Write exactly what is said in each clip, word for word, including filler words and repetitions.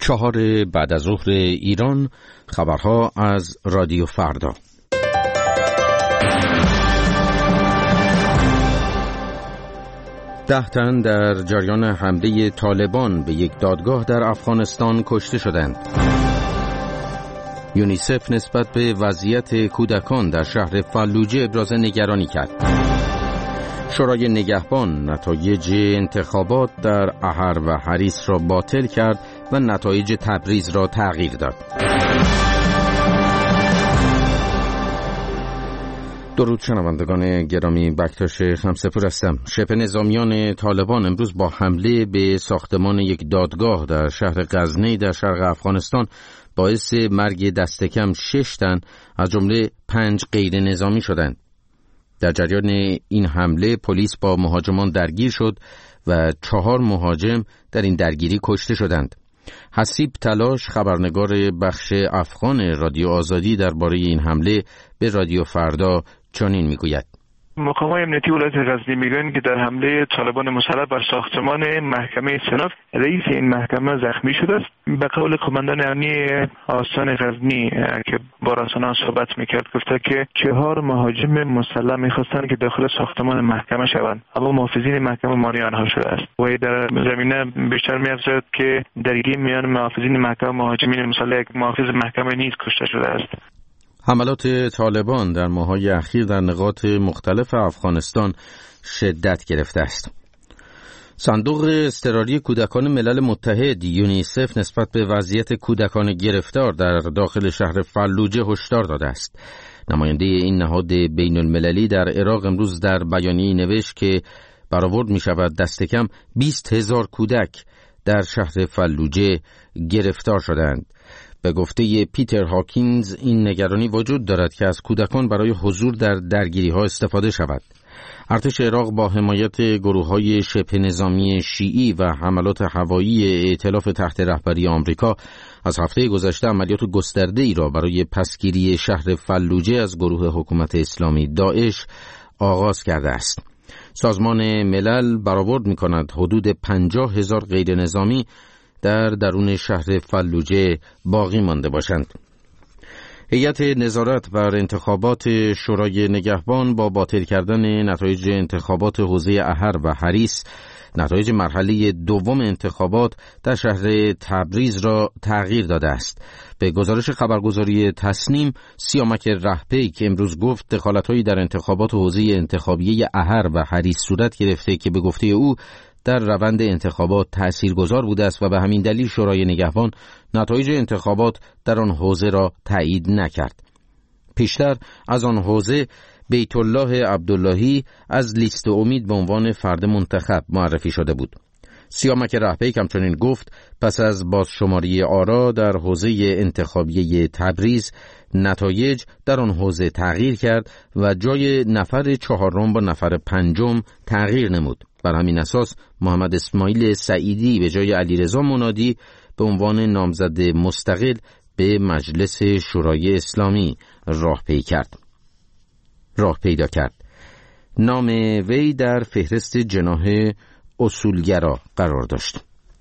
چهار بعد از ظهر ایران، خبرها از رادیو فردا. ده تن در جریان حمله طالبان به یک دادگاه در افغانستان کشته شدند. یونیسف نسبت به وضعیت کودکان در شهر فلوجه ابراز نگرانی کرد. شورای نگهبان نتایج انتخابات در احر و حریص را باطل کرد و نتایج تبریز را تغییر داد. درود شنوندگان گرامی، بکتاش خمسپور هستم. شبه نظامیان طالبان امروز با حمله به ساختمان یک دادگاه در شهر غزنی در شرق افغانستان باعث مرگ دست کم شش تن از جمله پنج غیر نظامی شدند. در جریان این حمله پلیس با مهاجمان درگیر شد و چهار مهاجم در این درگیری کشته شدند. حسیب تلاش، خبرنگار بخش افغان رادیو آزادی، درباره این حمله به رادیو فردا چنین میگوید: مقامات امنیتی ولایت غزنی میگویند که در حمله طالبان مسلح بر ساختمان محکمه سناف رئیس این محکمه زخمی شده است. به قول قماندان امنی آستان غزنی که با رسانه‌ها صحبت میکرد گفته که چهار مهاجم مسلح میخواستند که داخل ساختمان محکمه شوند، اما محافظین محکمه مانع آنها شده است. و در زمینه بیشتر می‌افزاید که درگیری میان محافظین محکمه و مهاجمین مسلح یک محافظ محکمه نیز کشته شده است. حملات طالبان در ماه‌های اخیر در نقاط مختلف افغانستان شدت گرفته است. صندوق اضطراری کودکان ملل متحد یونیسف نسبت به وضعیت کودکان گرفتار در داخل شهر فلوجه هشدار داده است. نماینده این نهاد بین المللی در عراق امروز در بیانیه‌ای نوشت که برآورد می شود دست کم بیست هزار کودک در شهر فلوجه گرفتار شدند. به گفته پیتر هاکینز این نگرانی وجود دارد که از کودکان برای حضور در درگیری ها استفاده شود. ارتش عراق با حمایت گروه های شبه نظامی شیعی و حملات هوایی ائتلاف تحت رهبری آمریکا از هفته گذشته عملیات گسترده ای را برای پسگیری شهر فلوجه از گروه حکومت اسلامی داعش آغاز کرده است. سازمان ملل برآورد می کند حدود پنجاه هزار غیر نظامی در درون شهر فلوجه باقی مانده باشند. هیئت نظارت بر انتخابات شورای نگهبان با باطل کردن نتایج انتخابات حوزه احر و حریص نتایج مرحله دوم انتخابات در شهر تبریز را تغییر داده است. به گزارش خبرگزاری تسنیم، سیامک رهپی که امروز گفت دخالت‌هایی در انتخابات حوزه انتخابیه احر و حریص صورت گرفته که به گفته او در روند انتخابات تأثیرگذار بوده است و به همین دلیل شورای نگهبان نتایج انتخابات در آن حوزه را تایید نکرد. پیشتر از آن حوزه بیت الله عبداللهی از لیست امید به عنوان فرد منتخب معرفی شده بود. سیامک رهپی همچنین گفت پس از بازشماری آرا در حوزه انتخابیه تبریز نتایج در آن حوزه تغییر کرد و جای نفر چهارم با نفر پنجم تغییر نمود. بر همین اساس محمد اسماعیل سعیدی به جای علیرضا منادی به عنوان نامزد مستقل به مجلس شورای اسلامی راه پی کرد. راه پیدا کرد. نام وی در فهرست جناح اصولگرا قرار داشت.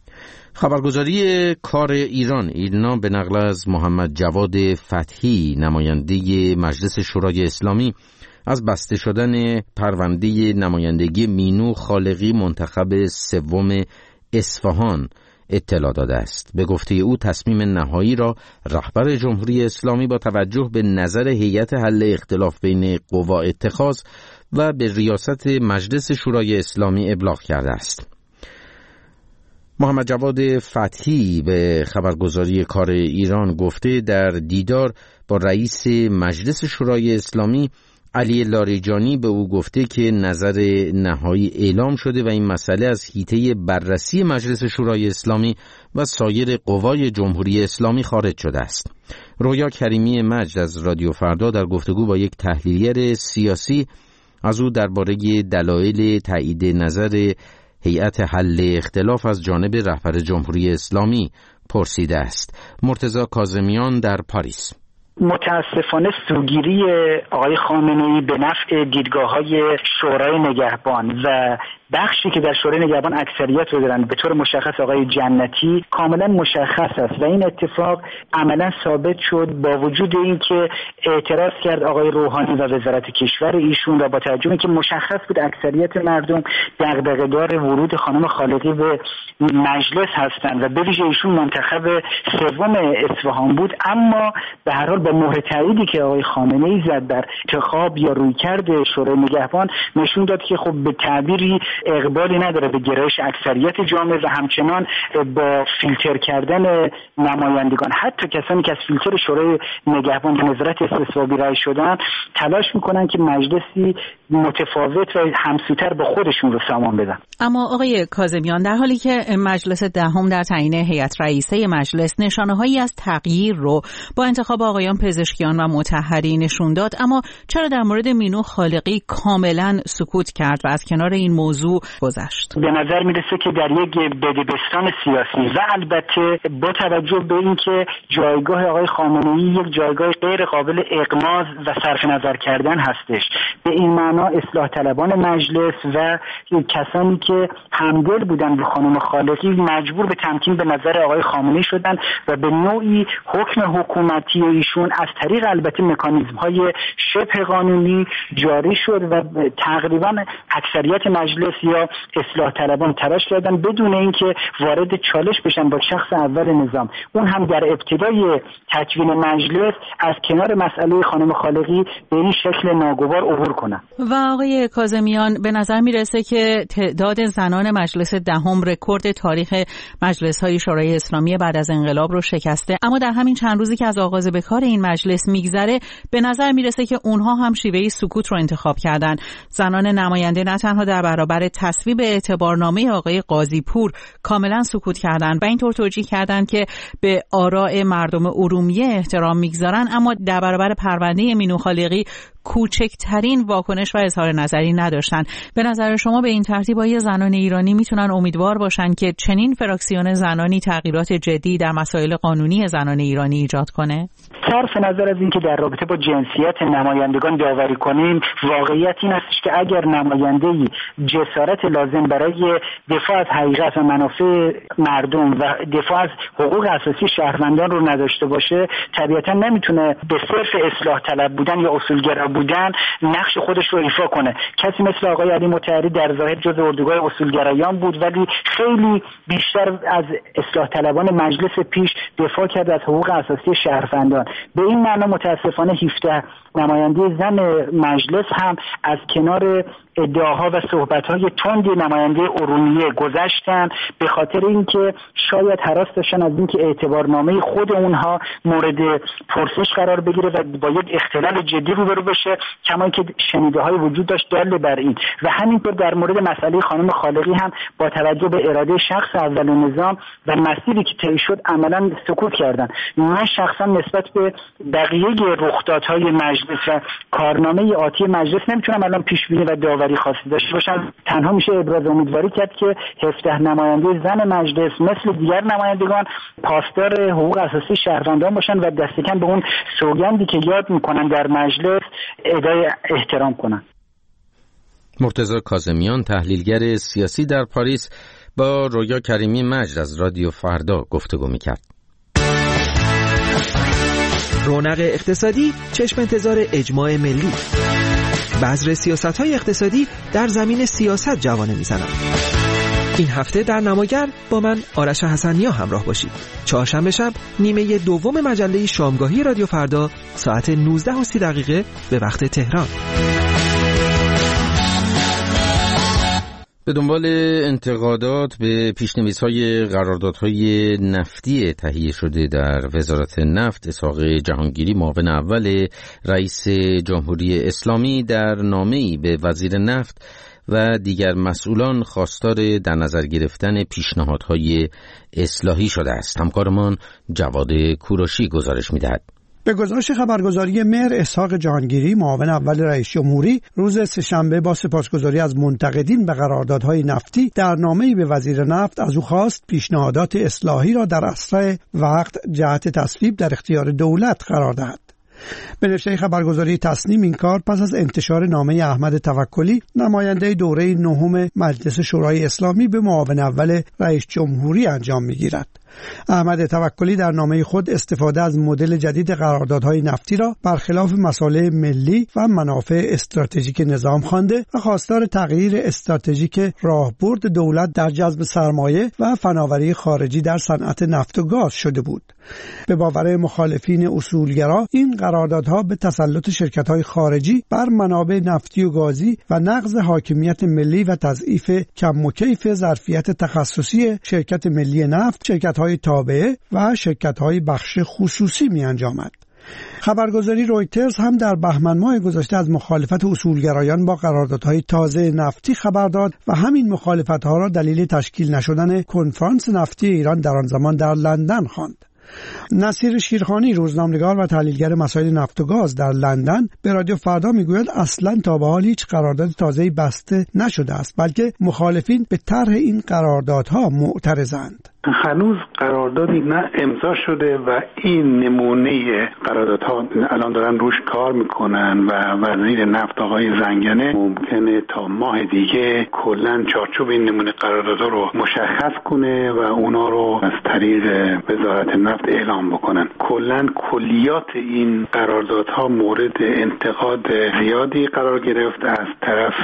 خبرگزاری کار ایران ایلنا به نقل از محمد جواد فتحی نماینده مجلس شورای اسلامی از بسته شدن پرونده نمایندگی مینو خالقی منتخب سوم اصفهان اطلاع داده است. به گفته او تصمیم نهایی را رهبر جمهوری اسلامی با توجه به نظر هیئت حل اختلاف بین قوا اتخاذ و به ریاست مجلس شورای اسلامی ابلاغ کرده است. محمد جواد فتحی به خبرگزاری کار ایران گفته در دیدار با رئیس مجلس شورای اسلامی علی لاریجانی به او گفته که نظر نهایی اعلام شده و این مسئله از حیطه بررسی مجلس شورای اسلامی و سایر قوای جمهوری اسلامی خارج شده است. رویا کریمی مجد از رادیو فردا در گفتگو با یک تحلیلگر سیاسی از او درباره دلایل تایید نظر هیئت حل اختلاف از جانب رهبر جمهوری اسلامی پرسیده است. مرتضی کاظمیان در پاریس: متاسفانه سوگیری آقای خامنه‌ای به نفع دیدگاه‌های شورای نگهبان و بخشی که در شورای نگهبان اکثریت رو دارن به طور مشخص آقای جنتی کاملا مشخص است و این اتفاق عملا ثابت شد با وجود اینکه اعتراض کرد آقای روحانی و وزارت کشور ایشون و با توجه به اینکه مشخص بود اکثریت مردم دغدغه‌دار ورود خانم خالقی به مجلس هستند و به ویژه ایشون منتخب سوم اصفهان بود، اما به هر حال با مهر تاییدی که آقای خامنه‌ای زد در انتخاب یا رویکرد شورای نگهبان نشون داد که خب به تعبیری اقبالی نداره به گرایش اکثریت جامعه و همچنان با فیلتر کردن نمایندگان حتی کسانی که از فیلتر شورای نگهبان به نظارت استصوابی رای شدن تلاش میکنن که مجلسی متفاوت و همسوتر با خودشون رو سامان بدن. اما آقای کاظمیان، در حالی که مجلس دهم در تعیین هیئت رئیسه مجلس نشانه‌هایی از تغییر رو با انتخاب آقایان پزشکیان و مطهری نشون داد، اما چرا در مورد مینو خالقی کاملا سکوت کرد و از کنار این موضوع گذشت؟ به نظر میرسه که در یک بدبستان سیاسی و البته با توجه به اینکه جایگاه آقای خامنه‌ای یک جایگاه غیر قابل اغماض و صرف نظر کردن هستش، به این معنا اصلاح طلبان مجلس و کسانی که همدل بودن به خانم خالقی مجبور به تمکین به نظر آقای خامنه‌ای شدن و به نوعی حکم حکومتی ایشون از طریق البته مکانیزم‌های شبه قانونی جاری شد و تقریبا اکثریت مجلس یا اصلاح طلبان تلاش کردن بدون اینکه وارد چالش بشن با شخص اول نظام، اون هم در ابتدای تکوین مجلس از کنار مسئله خانم خالقی به این شکل ناگوار عبور کنن. و آقای کاظمیان، به نظر میرسه که تعداد زنان مجلس دهم رکورد تاریخ مجلس‌های شورای اسلامی بعد از انقلاب رو شکسته، اما در همین چند روزی که از آغاز به کار این مجلس میگذره به نظر میرسه که اونها هم شیوهی سکوت رو انتخاب کردن. زنان نماینده نه تنها در برابر تصویب اعتبارنامه آقای قاضی‌پور کاملا سکوت کردن و اینطور توجیه کردن که به آراء مردم ارومیه احترام میگذارن، اما در برابر پرونده مینو خالقی کوچکترین واکنش و اظهار نظری نداشتن. به نظر شما به این ترتیب آیا زنان ایرانی میتونن امیدوار باشن که چنین فراکسیون زنانی تغییرات جدی در مسائل قانونی زنان ایرانی ایجاد کنه؟ صرف نظر از اینکه در رابطه با جنسیت نمایندگان داوری کنیم، واقعیت این است که اگر نماینده‌ای جسارت لازم برای دفاع از حقیقت و منافع مردم و دفاع از حقوق اساسی شهروندان رو نداشته باشه، طبیعتا نمیتونه به صرف اصلاح طلب بودن یا اصولگرا بودن نقش خودش رو ایفا کنه. کسی مثل آقای علی مطهری در ظاهر جزء اردوگاه اصولگرایان بود ولی خیلی بیشتر از اصلاح طلبان مجلس پیش دفاع کرد از حقوق اساسی شهروندان. به این معنا متاسفانه هفده نماینده زن مجلس هم از کنار ادعاها و صحبت‌های تند نماینده ارومیه گذشتن به خاطر اینکه شاید هراس داشتن از اینکه اعتبارنامه خود اونها مورد پرسش قرار بگیره و با یک اختلال جدی روبرو بشه، کما اینکه شنیده‌های وجود داشت دال بر این. و همینطور در مورد مسئله خانم خالقی هم با توجه به اراده شخص اول نظام و مسیری که طی شد عملاً سکوت کردن. من شخصا نسبت به بقیه رخدادهای مجلس و کارنامه آتی مجلس نمیتونم الان پیش بینی و داوری خاصی داشته باشم. تنها میشه ابراز امیدواری کرد که هفده نماینده زن مجلس مثل دیگر نمایندگان پاسدار حقوق اساسی شهروندان باشن و دست کم به اون سوگندی که یاد میکنن در مجلس ادای احترام کنن. مرتضی کاظمیان، تحلیلگر سیاسی در پاریس، با رویا کریمی مجد از رادیو فردا گفتگو میکرد. رونق اقتصادی چشم انتظار اجماع ملی. بذر سیاست‌های اقتصادی در زمین سیاست جوانه میزنند. این هفته در نماگر با من آرش حسنیا همراه باشید. چهارشنبه شب نیمه دوم مجله شامگاهی رادیو فردا ساعت نوزده و سی دقیقه به وقت تهران. به دنبال انتقادات به پیشنویس‌های قراردادهای نفتی تهیه شده در وزارت نفت، اسحاق جهانگیری معاون اول رئیس جمهوری اسلامی در نامه‌ای به وزیر نفت و دیگر مسئولان خواستار در نظر گرفتن پیشنهادهای اصلاحی شده است. همکارمان جواد کوروشی گزارش می‌دهد. به گزارش خبرگزاری مهر، اسحاق جهانگیری معاون اول رئیس جمهوری روز سه‌شنبه با سپاسگزاری از منتقدین به قراردادهای نفتی در نامه‌ای به وزیر نفت از او خواست پیشنهادات اصلاحی را در اسرع وقت جهت تصویب در اختیار دولت قرار دهد. به نشریه خبرگزاری تصنیم این کار پس از انتشار نامه احمد توکلی نماینده دوره نهم مجلس شورای اسلامی به معاون اول رئیس جمهوری انجام می‌گیرد. احمد توکلی در نامه خود استفاده از مدل جدید قراردادهای نفتی را برخلاف مصالح ملی و منافع استراتژیک نظام خوانده و خواستار تغییر استراتژیک راهبرد دولت در جذب سرمایه و فناوری خارجی در صنعت نفت و گاز شده بود. به باور مخالفین اصولگرا این قراردادها به تسلط شرکت‌های خارجی بر منابع نفتی و گازی و نقض حاکمیت ملی و تضعیف کم و کیف ظرفیت تخصصی شرکت ملی نفت، شرکت‌های تابعه و شرکت‌های بخش خصوصی می‌انجامد. خبرگزاری رویترز هم در بهمن ماه گذشته از مخالفت اصولگرایان با قراردادهای تازه نفتی خبر داد و همین مخالفت‌ها را دلیل تشکیل نشدن کنفرانس نفتی ایران در آن زمان در لندن خواند. نصیر شیرخانی روزنامه‌نگار و تحلیلگر مسائل نفت و گاز در لندن به رادیو فردا میگوید اصلاً تا به حال هیچ قرارداد تازه‌ای بسته نشده است، بلکه مخالفین به طرح این قراردادها معترضند. هنوز قراردادی نه امضا شده و این نمونه قراردادها الان دارن روش کار میکنن و وزیر نفت آقای زنگنه ممکنه تا ماه دیگه کلا چارچوب این نمونه قراردادها رو مشخص کنه و اونا رو از طریق وزارت نفت اعلام بکنن. کلا کلیات این قراردادها مورد انتقاد زیادی قرار گرفت از طرف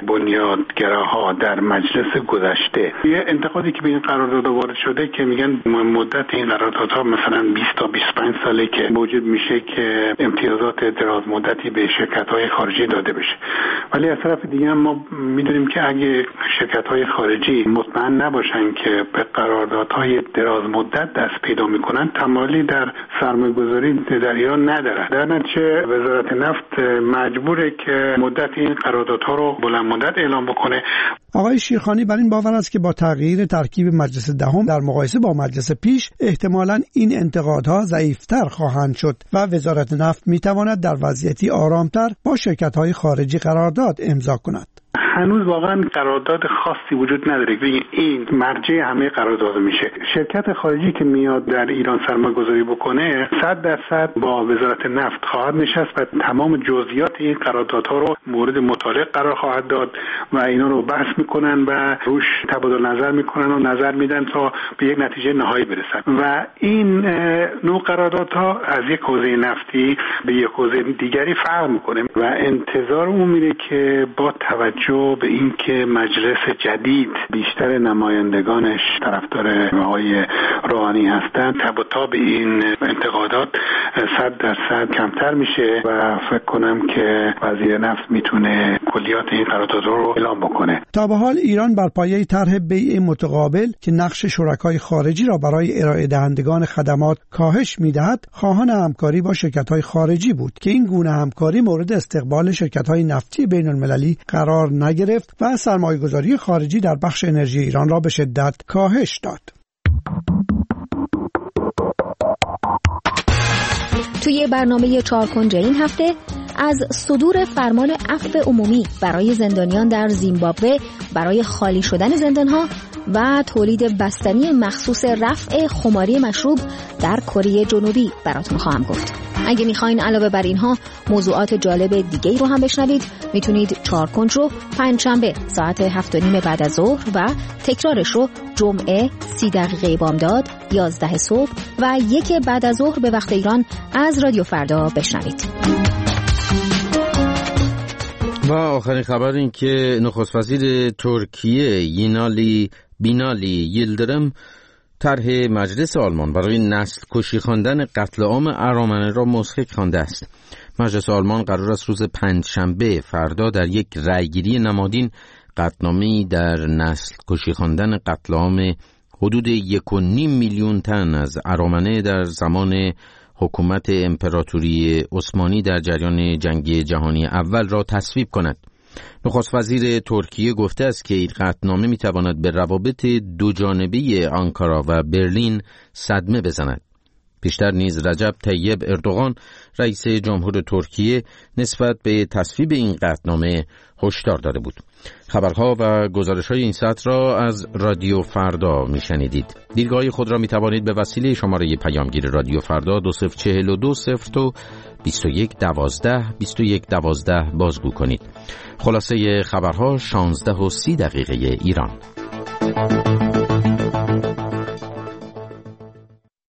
بنیادگراها در مجلس گذشته. یه انتقادی که به این قرارداد وارد شده که میگن مدت این قراردادها مثلا بیست تا بیست و پنج ساله که موجب میشه که امتیازات دراز مدتی به شرکت‌های خارجی داده بشه، ولی از طرف دیگه هم ما میدونیم که اگه شرکت‌های خارجی مطمئن نباشن که به قراردادهای دراز مدت دست پیدا میکنن تمایلی در سرمایه‌گذاری در ایران ندارن. در نتیجه وزارت نفت مجبوره که مدت این قراردادها رو بلند مدت اعلام بکنه. آقای شیرخانی بر این باور است که با تغییر ترکیب مجلس دهم در مقایسه با مجلس پیش احتمالاً این انتقادها ضعیف‌تر خواهند شد و وزارت نفت می‌تواند در وضعیتی آرامتر با شرکت‌های خارجی قرارداد امضا کند. هنوز واقعا قرارداد خاصی وجود نداره. این مرجع همه قرارداد میشه. شرکت خارجی که میاد در ایران سرمایه گذاری بکنه صد درصد با وزارت نفت خواهد نشست و تمام جزئیات این قراردادها رو مورد مطالعه قرار خواهد داد و اینا رو بحث میکنن و روش تبادل نظر میکنن و نظر میدن تا به یک نتیجه نهایی برسن و این نوع قراردادها از یک حوزه نفتی به یک حوزه دیگری فرق میکنه و انتظار اون میره که با توجه به اینکه مجلس جدید بیشتر نمایندگانش طرفدار آقای روحانی هستند، تب و تاب این انتقادات صد درصد کمتر میشه و فکر کنم که وزیر نفت میتونه کلیات این قرارداد رو اعلام بکنه. تا به حال ایران بر پایه طرح بیع متقابل که نقش شرکای خارجی را برای ارائه دهندگان خدمات کاهش میدهد، خواهان همکاری با شرکت‌های خارجی بود که این گونه همکاری مورد استقبال شرکت‌های نفتی بین‌المللی قرار نگرفت و سرمایه‌گذاری خارجی در بخش انرژی ایران را به شدت کاهش داد. توی برنامه چهار کنج این هفته از صدور فرمان عفو عمومی برای زندانیان در زیمبابوه برای خالی شدن زندانها و تولید بستنی مخصوص رفع خماری مشروب در کره جنوبی براتون خواهم گفت. اگه میخواین علاوه بر اینها موضوعات جالب دیگه رو هم بشنوید، میتونید چهار کنج رو پنجشنبه ساعت هفت و نیم بعد از ظهر و تکرارش رو جمعه سی دقیقه بامداد یازده صبح و یک بعد از ظهر به وقت ایران از رادیو فردا بشنوید. و آخرین خبر این که نخست وزیر ترکیه یینالی بینالی ییلدرم طرح مجلس آلمان برای نسل کشی خواندن قتل عام ارامنه را مضحک خوانده است. مجلس آلمان قرار است روز پنجشنبه فردا در یک رأیگیری نمادین قطعنامه‌ای در نسل کشی خواندن قتل عام حدود یک و نیم میلیون تن از ارامنه در زمان حکومت امپراتوری عثمانی در جریان جنگ جهانی اول را تصویب کند. نخست وزیر ترکیه گفته است که این قطعنامه میتواند به روابط دو جانبه آنکارا و برلین صدمه بزند. پیشتر نیز رجب طیب اردوغان رئیس جمهور ترکیه نسبت به تصویب این قطعنامه هشدار داده بود. خبرها و گزارش‌های این ساعت را از رادیو فردا میشنیدید. دیدگاه خود را میتوانید به وسیله شماره پیامگیر رادیو فردا دو صفر چهل و دو صفر و بیست و یک دوازده بیست و یک دوازده بازگو کنید. خلاصه خبرها شانزده و سی دقیقه ایران.